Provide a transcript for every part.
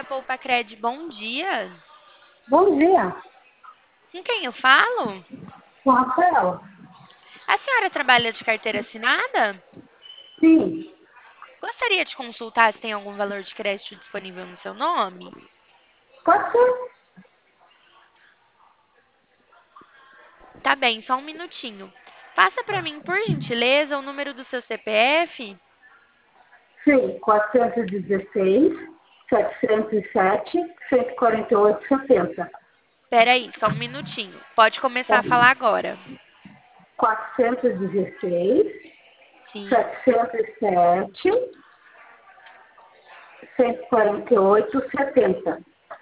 Poupa Cred, bom dia. Bom dia, Com quem eu falo? com a Rafael. A senhora trabalha de carteira assinada? Sim, Gostaria de consultar se tem algum valor de crédito disponível no seu nome? pode ser? Tá bem, só um minutinho. Passa para mim, por gentileza, o número do seu CPF? Sim, 416, 707, 148, 60. Espera aí, só um minutinho. Pode começar a falar agora. 416, Sim. 707, 148, 70.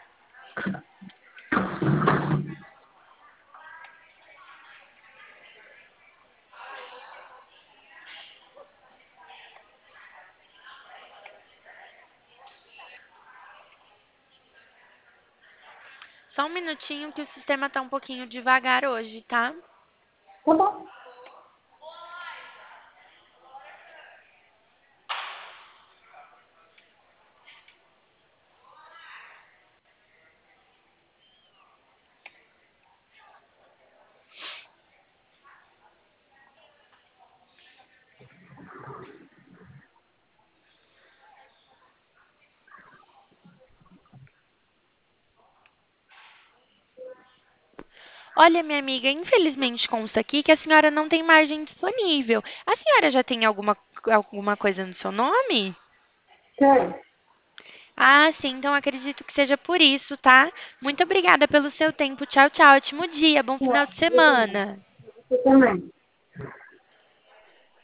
Só um minutinho que o sistema tá um pouquinho devagar hoje, tá? Tá bom. Olha, minha amiga, infelizmente consta aqui que a senhora não tem margem disponível. A senhora já tem alguma coisa no seu nome? Tem. Ah, sim, então acredito que seja por isso, tá? Muito obrigada pelo seu tempo. Tchau, tchau. Ótimo dia, bom final de Obrigada. semana. Você também.